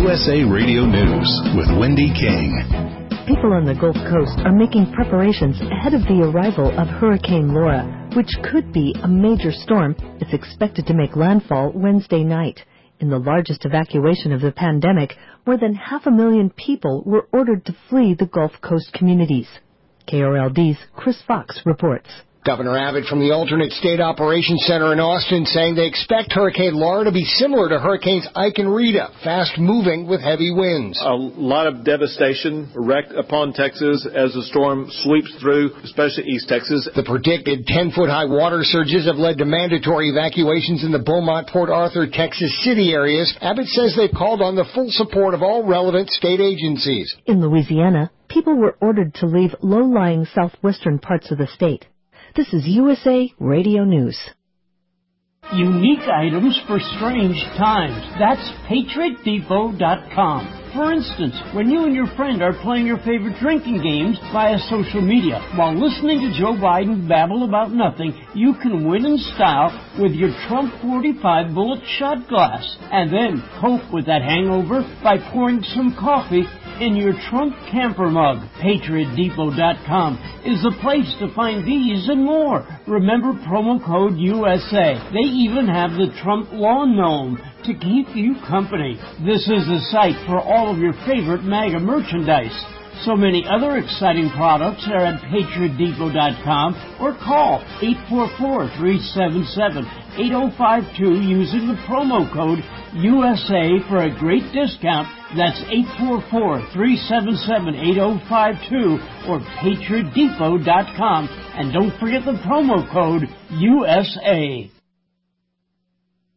USA Radio News with Wendy King. People on the Gulf Coast are making preparations ahead of the arrival of Hurricane Laura, which could be a major storm. It's expected to make landfall Wednesday night. In the largest evacuation of the pandemic, more than 500,000 people were ordered to flee the Gulf Coast communities. KRLD's Chris Fox reports. Governor Abbott from the Alternate State Operations Center in Austin saying they expect Hurricane Laura to be similar to Hurricanes Ike and Rita, fast-moving with heavy winds. A lot of devastation wreaked upon Texas as the storm sweeps through, especially East Texas. The predicted 10-foot-high water surges have led to mandatory evacuations in the Beaumont, Port Arthur, Texas City areas. Abbott says they've called on the full support of all relevant state agencies. In Louisiana, people were ordered to leave low-lying southwestern parts of the state. This is USA Radio News. Unique items for strange times. That's PatriotDepot.com. For instance, when you and your friend are playing your favorite drinking games via social media while listening to Joe Biden babble about nothing, you can win in style with your Trump 45 bullet shot glass. And then cope with that hangover by pouring some coffee in your Trump camper mug. PatriotDepot.com is the place to find these and more. Remember promo code USA. They even have the Trump Lawn Gnome to keep you company. This is the site for all of your favorite MAGA merchandise. So many other exciting products are at PatriotDepot.com or call 844-377-8052 using the promo code USA for a great discount. That's 844-377-8052 or PatriotDepot.com. And don't forget the promo code USA.